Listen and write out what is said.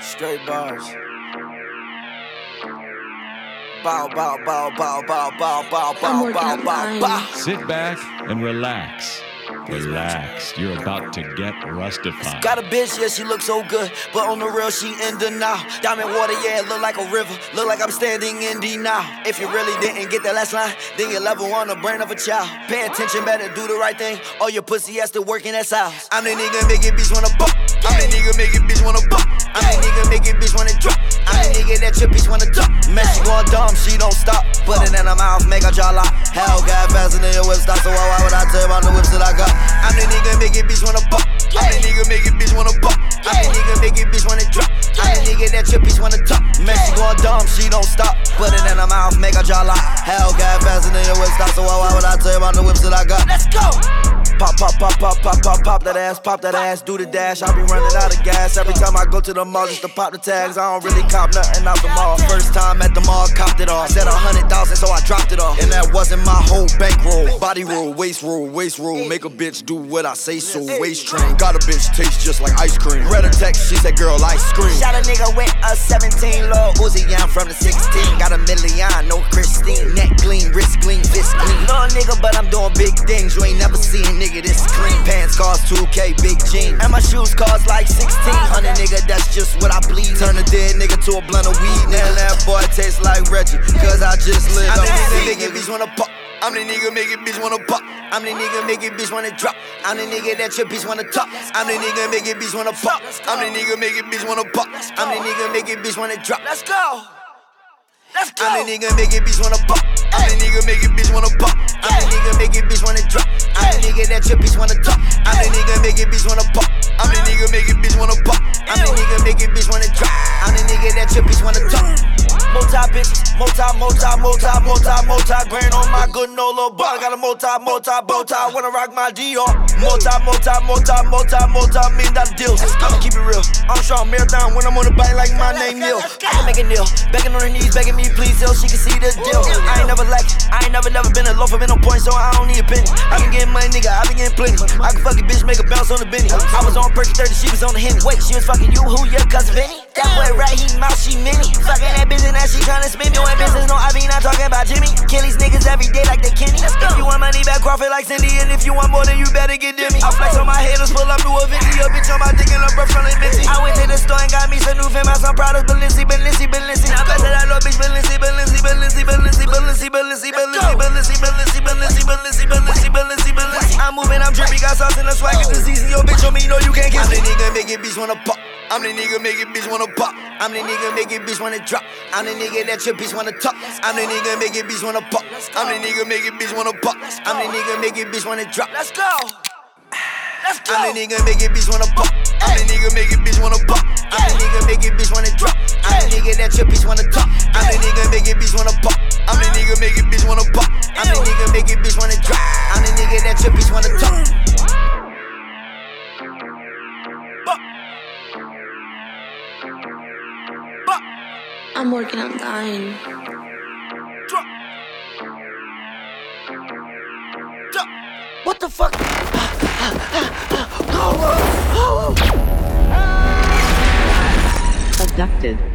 Straight bars. Bow, bow, bow, bow, bow, bow, bow, bow, bow, bow, bow. Sit back and relax. Relax, you're about to get rustified. Got a bitch, yeah, she look so good, but on the real, she in denial. Diamond water, yeah, it look like a river, look like I'm standing in denial. If you really didn't get that last line, then you're level on the brain of a child. Pay attention, better do the right thing, or your pussy has to work in that house. I'm the nigga make it bitch wanna buck. I'm the nigga make it bitch wanna buck. I'm the nigga make it bitch wanna drop. I'm the nigga that your bitch wanna talk. Man, she going dumb, she don't stop. Put it in her mouth, make her jaw lock. Hell, got faster than your whip stop, so why would I tell you about the whips that I got? I'm the nigga make it bitch wanna buck. I'm the nigga make it bitch wanna buck. I'm the nigga make it bitch wanna drop. I'm the nigga that your bitch wanna talk. Man, she going dumb, she don't stop. Put it in her mouth, make her jaw lock. Hell, got faster than your whip stop, so why would I tell you about the whips that I got? Let's go! Pop, pop, pop, pop, pop, pop, pop that ass, do the dash. I be running out of gas every time I go to the mall just to pop the tags. I don't really cop nothing out the mall. First time at the mall, copped it off. Said 100,000, so I dropped it off. And that wasn't my whole bankroll. Body roll, waist roll, waist roll. Make a bitch do what I say so. Waist train, got a bitch taste just like ice cream. Read a text, she said, girl, I scream. Shot a nigga with a 17, Lil Uzi, I'm from the 16. Got a million, no Christine. Neck clean, wrist clean, fist clean. Little nigga, but I'm doing big things. You ain't never seen nigga this clean. Pants cost 2K, big jeans. And my shoes cost like 1600, nigga, that's just what I bleed. Turn a dead nigga to a blunt of weed. Nigga, that boy tastes like Reggie, cause I just lit up. I'm the nigga bitch wanna pop. I'm the nigga make it bitch wanna pop. I'm the nigga make it bitch wanna drop. I'm the nigga that your bitch wanna talk. I'm the nigga make it bitch wanna pop. I'm the nigga make it bitch wanna pop. I'm the nigga make it bitch wanna drop. Let's go. Let's go. I'm the nigga make it bitch wanna pop. I'm the nigga make it bitch wanna pop. I'm the nigga make it bitch wanna drop. I'm the nigga that your bitch wanna talk. I'm the nigga make it bitch wanna pop. I'm the nigga make it bitch wanna pop. I'm the nigga make it bitch wanna drop. I'm the nigga that your bitch wanna talk. Multi bitches, multi grand on my good no little bar. Got a multi bow tie. Wanna rock my Dior. Multi $1 million deals. I'ma keep it real. I'm strong marathon when I'm on the bike like my name Neil. I can make a Neil, begging on her knees, begging me please so she can see the deal. I ain't never like it. I ain't never been a loafer, been no point, so I don't need a penny. I can get money, nigga, I been getting plenty. I can fuck a bitch, make a bounce on the Benny. I was on Perky 30, she was on the Henny. Wait, she was fucking you, who, your cousin Benny? That boy right, he mouth, she mini. Fucking that bitch and now she tryna spin me. Doing business, no, I be not talking about Jimmy. Kill these niggas every day like they Kenny. If you want money back, Crawford like Cindy. And if you want more, then you better get Demi. I flex on my haters, pull up to a 50. A bitch on my dick and a breath from like Minty. I went to the store and got me some new fame. I some products, Balenci. I bet that little bitch, Balenci. I'm moving, I'm drippy, got sauce in the swag. It's the season, yo bitch on me, you know you can't get me. I'm the nigga make it bitch wanna pop. I'm the nigga make it bitch wanna pop. I'm the nigga make it bitch wanna drop. I'm the nigga that your bitch wanna talk. I'm the nigga make it bitch wanna pop. I'm the nigga make it bitch wanna pop. I'm the nigga make it bitch wanna drop. Let's go. Let's go. I'm the nigga make it bitch wanna pop. I'm the nigga make it bitch wanna pop. I'm the nigga make it bitch wanna drop. I'm the nigga that your bitch wanna talk. I'm the nigga make it bitch wanna pop. I'm the nigga make it bitch wanna pop. I'm the nigga make it bitch wanna drop. I'm the nigga that your bitch wanna talk. I'm working on dying. What the fuck? Abducted.